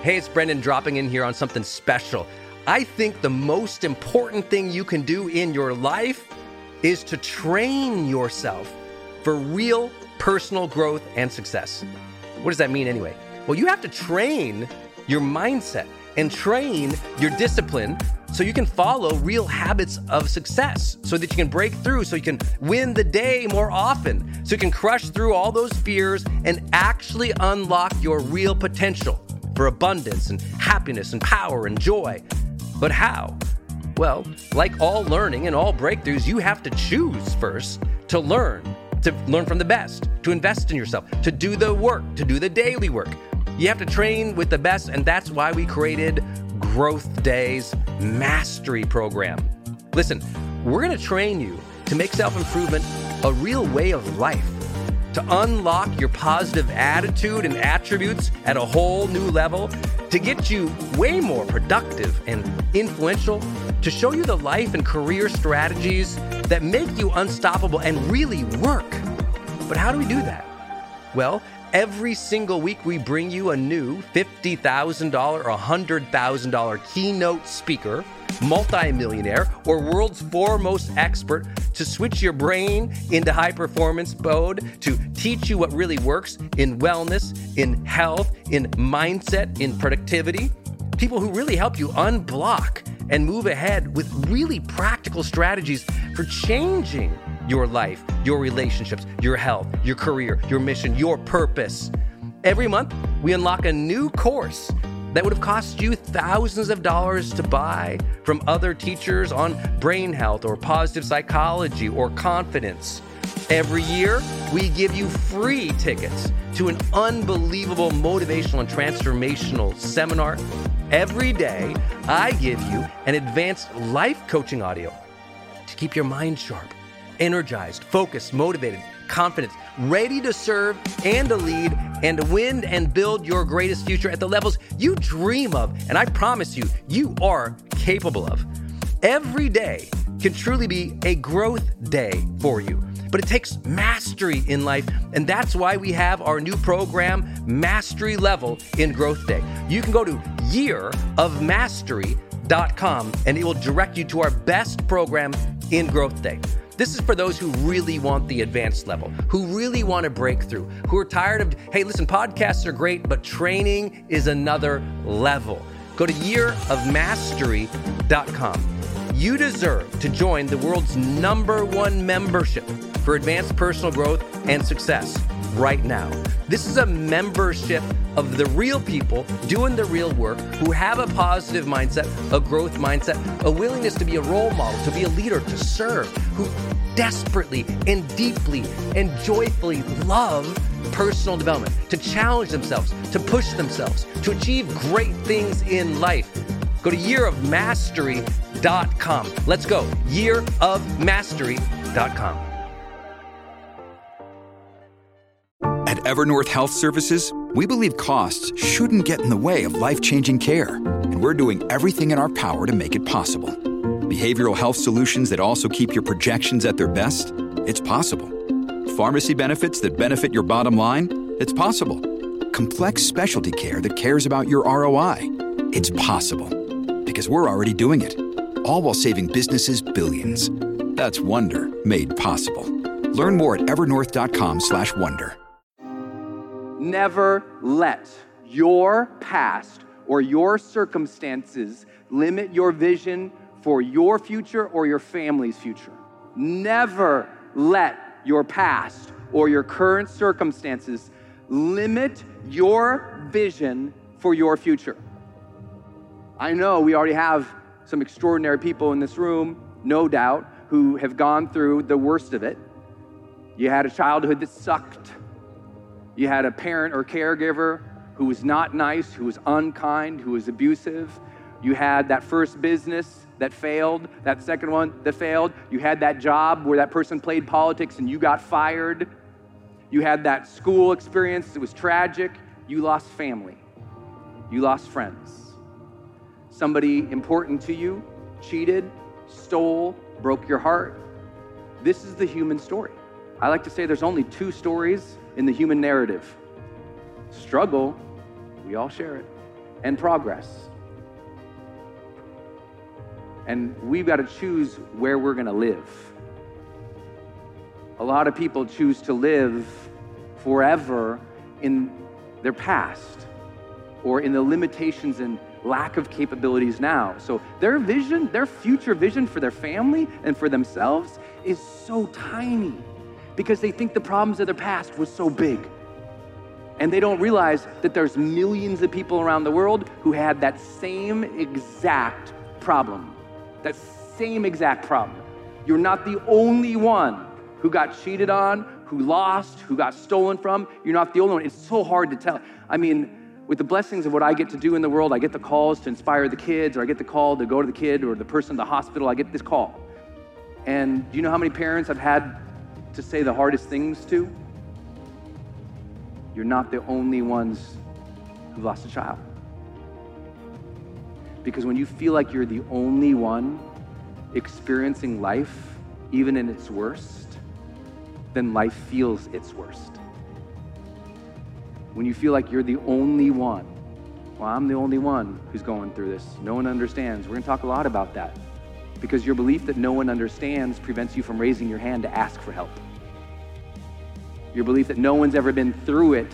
Hey, it's Brendan dropping in here on something special. I think the most important thing you can do in your life is to train yourself for real personal growth and success. What does that mean anyway? Well, you have to train your mindset and train your discipline so you can follow real habits of success, so that you can break through, so you can win the day more often, so you can crush through all those fears and actually unlock your real potential for abundance and happiness and power and joy. But how? Well, like all learning and all breakthroughs, you have to choose first to learn from the best, to invest in yourself, to do the work, to do the daily work. You have to train with the best, and that's why we created Growth Day's Mastery Program. Listen, we're going to train you to make self-improvement a real way of life, to unlock your positive attitude and attributes at a whole new level, to get you way more productive and influential, to show you the life and career strategies that make you unstoppable and really work. But how do we do that? Well, every single week we bring you a new $50,000 or $100,000 keynote speaker, multimillionaire, or world's foremost expert to switch your brain into high performance mode, to teach you what really works in wellness, in health, in mindset, in productivity. People who really help you unblock and move ahead with really practical strategies for changing your life, your relationships, your health, your career, your mission, your purpose. Every month, we unlock a new course that would have cost you thousands of dollars to buy from other teachers on brain health or positive psychology or confidence. Every year, we give you free tickets to an unbelievable motivational and transformational seminar. Every day, I give you an advanced life coaching audio to keep your mind sharp, energized, focused, motivated, confident, ready to serve and to lead and to win and build your greatest future at the levels you dream of. And I promise you, you are capable of. Every day can truly be a growth day for you. But it takes mastery in life, and that's why we have our new program, Mastery Level in Growth Day. You can go to yearofmastery.com, and it will direct you to our best program in Growth Day. This is for those who really want the advanced level, who really want to break through, who are tired of, hey, listen, podcasts are great, but training is another level. Go to yearofmastery.com. You deserve to join the world's #1 membership for advanced personal growth and success right now. This is a membership of the real people doing the real work, who have a positive mindset, a growth mindset, a willingness to be a role model, to be a leader, to serve, who desperately and deeply and joyfully love personal development, to challenge themselves, to push themselves, to achieve great things in life. Go to yearofmastery.com. Let's go. yearofmastery.com. At Evernorth Health Services, we believe costs shouldn't get in the way of life-changing care, and we're doing everything in our power to make it possible. Behavioral health solutions that also keep your projections at their best? It's possible. Pharmacy benefits that benefit your bottom line? It's possible. Complex specialty care that cares about your ROI? It's possible. Because we're already doing it. All while saving businesses billions. That's Wonder made possible. Learn more at evernorth.com/wonder. Never let your past or your circumstances limit your vision for your future or your family's future. Never let your past or your current circumstances limit your vision for your future. I know we already have some extraordinary people in this room, no doubt, who have gone through the worst of it. You had a childhood that sucked. You had a parent or caregiver who was not nice, who was unkind, who was abusive. You had that first business that failed, that second one that failed. You had that job where that person played politics and you got fired. You had that school experience that was tragic. You lost family. You lost friends. Somebody important to you cheated, stole, broke your heart. This is the human story. I like to say there's only 2 stories in the human narrative. Struggle, we all share it. and progress. And we've got to choose where we're going to live. A lot of people choose to live forever in their past or in the limitations and lack of capabilities now. So their vision, their future vision for their family and for themselves is so tiny because they think the problems of their past was so big. And they don't realize that there's millions of people around the world who had that same exact problem. That same exact problem. You're not the only one who got cheated on, who lost, who got stolen from. You're not the only one. It's so hard to tell. I mean, with the blessings of what I get to do in the world, I get the calls to inspire the kids, or I get the call to go to the kid or the person in the hospital. I get this call. And do you know how many parents I've had to say the hardest things to? You're not the only ones who lost a child. Because when you feel like you're the only one experiencing life, even in its worst, then life feels its worst. When you feel like you're the only one, well, I'm the only one who's going through this. No one understands. We're going to talk a lot about that because your belief that no one understands prevents you from raising your hand to ask for help. Your belief that no one's ever been through it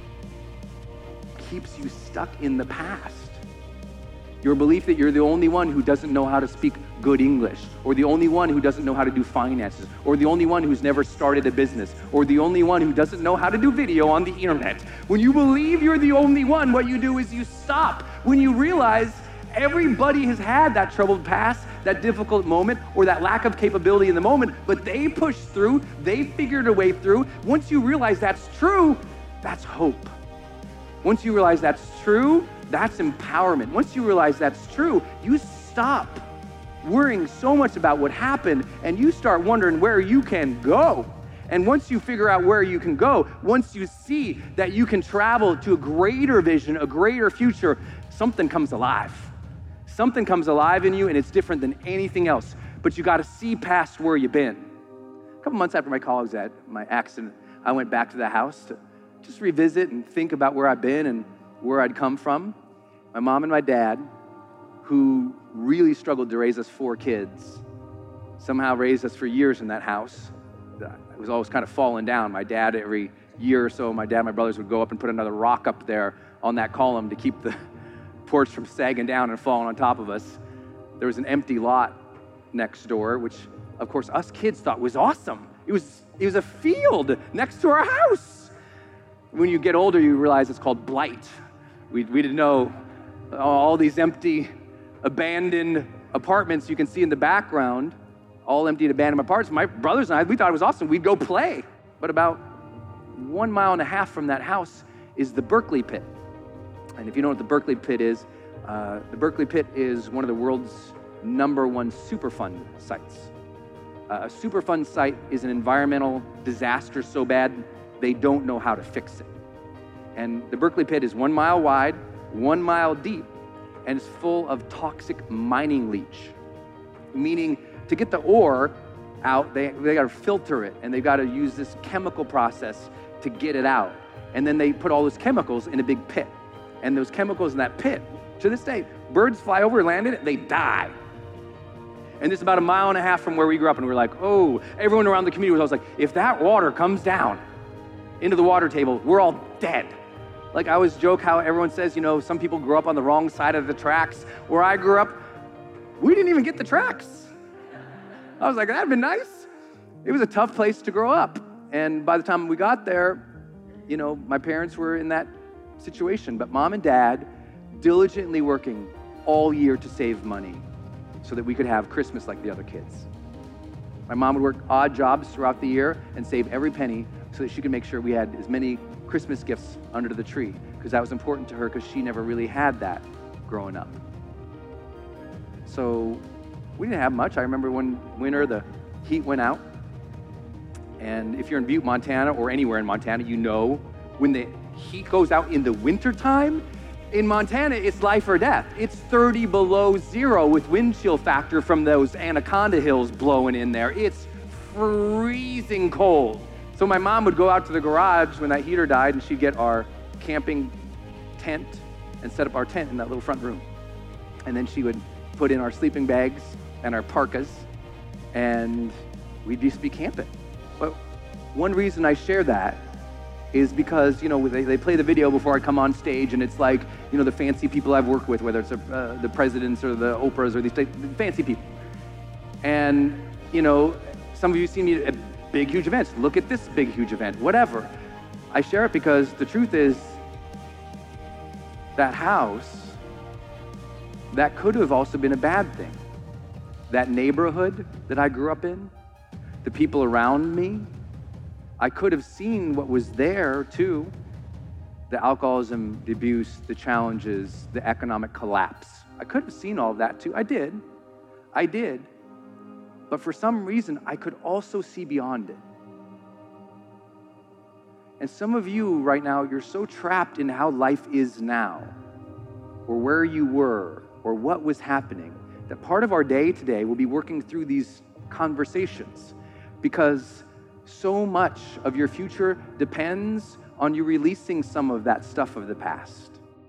keeps you stuck in the past. Your belief that you're the only one who doesn't know how to speak good English, or the only one who doesn't know how to do finances, or the only one who's never started a business, or the only one who doesn't know how to do video on the internet. When you believe you're the only one, what you do is you stop. When you realize everybody has had that troubled past, that difficult moment, or that lack of capability in the moment, but they pushed through, they figured a way through. Once you realize that's true, that's hope. Once you realize that's true, that's empowerment. Once you realize that's true, you stop worrying so much about what happened and you start wondering where you can go. And once you figure out where you can go, once you see that you can travel to a greater vision, a greater future, something comes alive. Something comes alive in you and it's different than anything else. But you got to see past where you've been. A couple months after my college had my accident, I went back to the house to just revisit and think about where I've been and where I'd come from. My mom and my dad, who really struggled to raise us 4 kids, somehow raised us for years in that house. It was always kind of falling down. My dad, every year or so, my dad and my brothers would go up and put another rock up there on that column to keep the porch from sagging down and falling on top of us. There was an empty lot next door, which, of course, us kids thought was awesome. It was a field next to our house. When you get older, you realize it's called blight. We didn't know all these empty, abandoned apartments you can see in the background, all empty and abandoned apartments. My brothers and I, we thought it was awesome. We'd go play. But about 1.5 miles from that house is the Berkeley Pit. And if you know what the Berkeley Pit is one of the world's #1 Superfund sites. A Superfund site is an environmental disaster so bad they don't know how to fix it. And the Berkeley Pit is 1 mile wide, 1 mile deep, and it's full of toxic mining leach. Meaning, to get the ore out, they got to filter it, and they got to use this chemical process to get it out. And then they put all those chemicals in a big pit. And those chemicals in that pit, to this day, birds fly over, land in it, they die. And it's about 1.5 miles from where we grew up, and we were like, oh, everyone around the community was like, if that water comes down into the water table, we're all dead. Like I always joke how everyone says, some people grew up on the wrong side of the tracks. Where I grew up, we didn't even get the tracks. I was like, that'd been nice. It was a tough place to grow up. And by the time we got there, my parents were in that situation. But mom and dad diligently working all year to save money so that we could have Christmas like the other kids. My mom would work odd jobs throughout the year and save every penny so that she could make sure we had as many Christmas gifts under the tree, because that was important to her because she never really had that growing up. So we didn't have much. I remember one winter the heat went out, and if you're in Butte, Montana, or anywhere in Montana, when the heat goes out in the wintertime, in Montana, it's life or death. It's 30 below zero with wind chill factor from those Anaconda Hills blowing in there. It's freezing cold. So my mom would go out to the garage when that heater died, and she'd get our camping tent and set up our tent in that little front room. And then she would put in our sleeping bags and our parkas, and we'd just be camping. But one reason I share that is because, they play the video before I come on stage, and it's like, the fancy people I've worked with, whether it's the presidents or the Oprahs or these fancy people. And, some of you see me at big, huge events. Look at this big, huge event, whatever. I share it because the truth is that house, that could have also been a bad thing. That neighborhood that I grew up in, the people around me, I could have seen what was there too. The alcoholism, the abuse, the challenges, the economic collapse. I could have seen all of that too. I did. But for some reason, I could also see beyond it. And some of you right now, you're so trapped in how life is now, or where you were, or what was happening, that part of our day today will be working through these conversations, because so much of your future depends on you releasing some of that stuff of the past.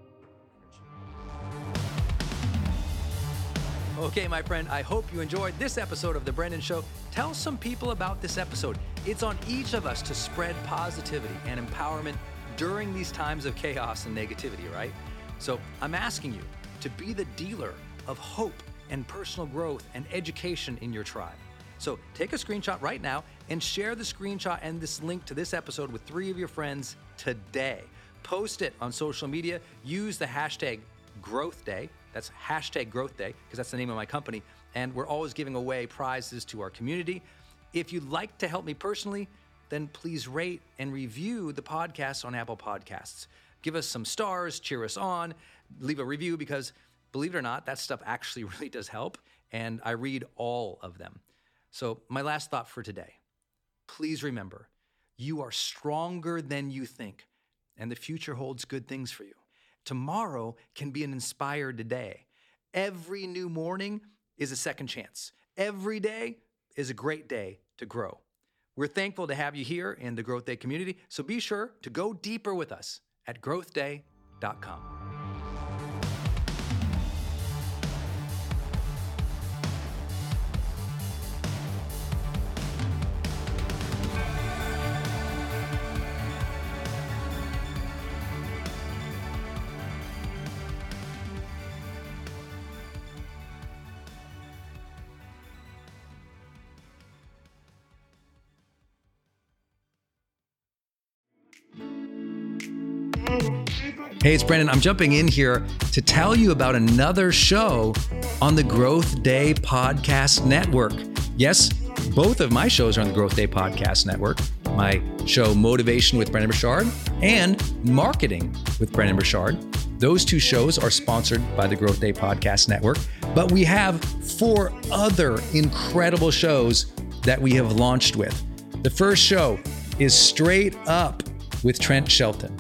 Okay, my friend, I hope you enjoyed this episode of The Brendon Show. Tell some people about this episode. It's on each of us to spread positivity and empowerment during these times of chaos and negativity, right? So I'm asking you to be the dealer of hope and personal growth and education in your tribe. So take a screenshot right now and share the screenshot and this link to this episode with 3 of your friends today. Post it on social media. Use the hashtag Growth Day. That's hashtag Growth Day, because that's the name of my company. And we're always giving away prizes to our community. If you'd like to help me personally, then please rate and review the podcast on Apple Podcasts. Give us some stars, cheer us on, leave a review, because believe it or not, that stuff actually really does help. And I read all of them. So my last thought for today, please remember, you are stronger than you think, and the future holds good things for you. Tomorrow can be an inspired day. Every new morning is a second chance. Every day is a great day to grow. We're thankful to have you here in the Growth Day community, so be sure to go deeper with us at growthday.com. Hey, it's Brendon. I'm jumping in here to tell you about another show on the Growth Day Podcast Network. Yes, both of my shows are on the Growth Day Podcast Network. My show, Motivation with Brendon Burchard, and Marketing with Brendon Burchard. Those 2 shows are sponsored by the Growth Day Podcast Network, but we have 4 other incredible shows that we have launched with. The first show is Straight Up with Trent Shelton.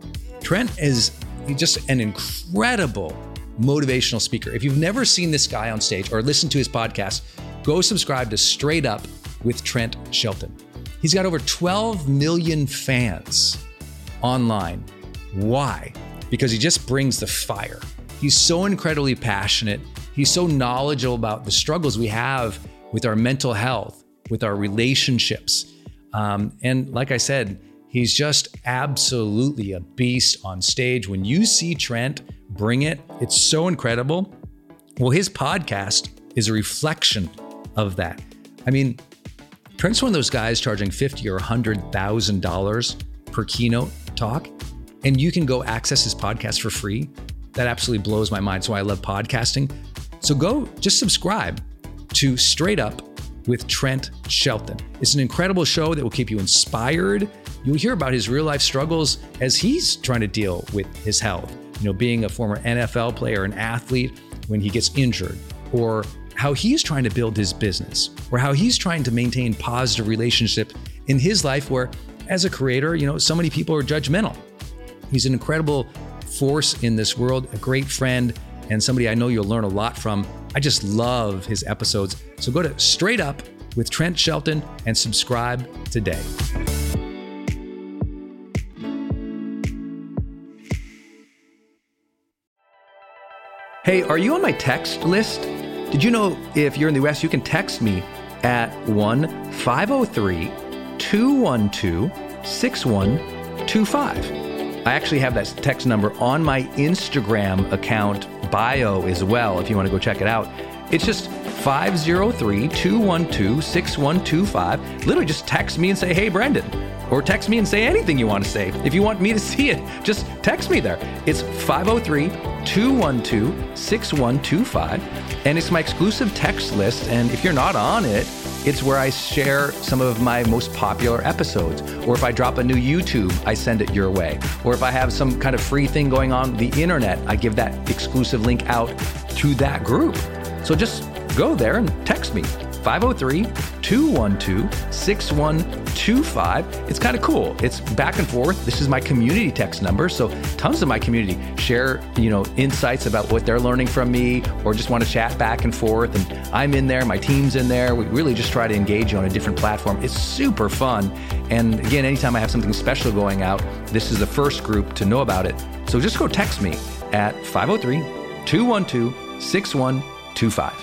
Trent is just an incredible motivational speaker. If you've never seen this guy on stage or listened to his podcast, go subscribe to Straight Up with Trent Shelton. He's got over 12 million fans online. Why? Because he just brings the fire. He's so incredibly passionate. He's so knowledgeable about the struggles we have with our mental health, with our relationships. And like I said, he's just absolutely a beast on stage. When you see Trent bring it, it's so incredible. Well, his podcast is a reflection of that. I mean, Trent's one of those guys charging $50,000 or $100,000 per keynote talk, and you can go access his podcast for free. That absolutely blows my mind. That's why I love podcasting. So go just subscribe to Straight Up with Trent Shelton. It's an incredible show that will keep you inspired. You'll hear about his real life struggles as he's trying to deal with his health. Being a former NFL player, an athlete, when he gets injured, or how he's trying to build his business, or how he's trying to maintain positive relationship in his life where, as a creator, so many people are judgmental. He's an incredible force in this world, a great friend, and somebody I know you'll learn a lot from. I just love his episodes. So go to Straight Up with Trent Shelton and subscribe today. Hey, are you on my text list? Did you know if you're in the US, you can text me at 1-503-212-6125. I actually have that text number on my Instagram account bio as well, if you want to go check it out. It's just 503-212-6125. Literally just text me and say, hey, Brendan. Or text me and say anything you want to say. If you want me to see it, just text me there. It's 503-212-6125. And it's my exclusive text list. And if you're not on it, it's where I share some of my most popular episodes. Or if I drop a new YouTube, I send it your way. Or if I have some kind of free thing going on the internet, I give that exclusive link out to that group. So just go there and text me, 503-212-6125. It's kind of cool. It's back and forth. This is my community text number. So tons of my community share, insights about what they're learning from me, or just want to chat back and forth. And I'm in there, my team's in there. We really just try to engage you on a different platform. It's super fun. And again, anytime I have something special going out, this is the first group to know about it. So just go text me at 503-212-6125.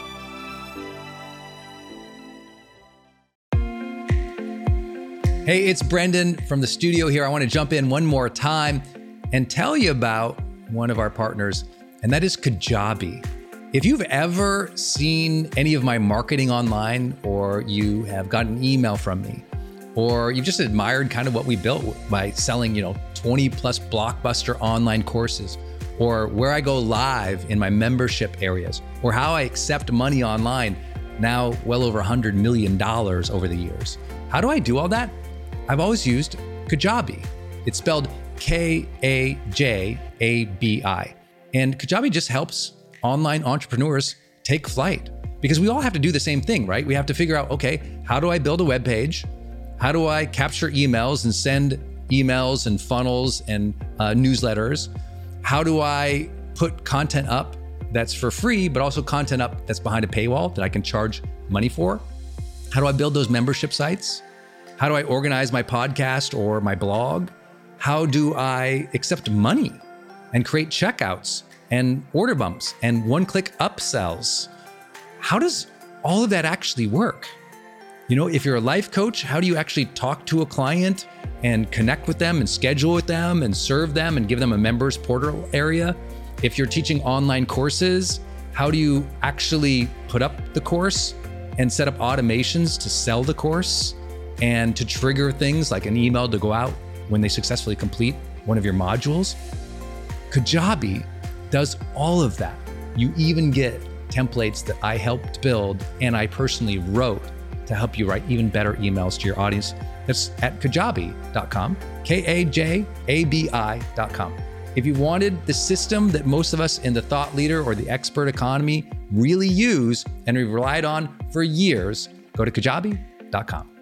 Hey, it's Brendan from the studio here. I want to jump in one more time and tell you about one of our partners, and that is Kajabi. If you've ever seen any of my marketing online, or you have gotten an email from me, or you've just admired kind of what we built by selling, 20 plus blockbuster online courses, or where I go live in my membership areas, or how I accept money online, now well over $100 million over the years. How do I do all that? I've always used Kajabi. It's spelled Kajabi. And Kajabi just helps online entrepreneurs take flight, because we all have to do the same thing, right? We have to figure out, okay, how do I build a web page? How do I capture emails and send emails and funnels and newsletters? How do I put content up that's for free, but also content up that's behind a paywall that I can charge money for? How do I build those membership sites? How do I organize my podcast or my blog? How do I accept money and create checkouts and order bumps and one-click upsells? How does all of that actually work? If you're a life coach, how do you actually talk to a client and connect with them and schedule with them and serve them and give them a members portal area? If you're teaching online courses, how do you actually put up the course and set up automations to sell the course and to trigger things like an email to go out when they successfully complete one of your modules? Kajabi does all of that. You even get templates that I helped build and I personally wrote to help you write even better emails to your audience. That's at kajabi.com, Kajabi.com. If you wanted the system that most of us in the thought leader or the expert economy really use and we've relied on for years, go to kajabi.com.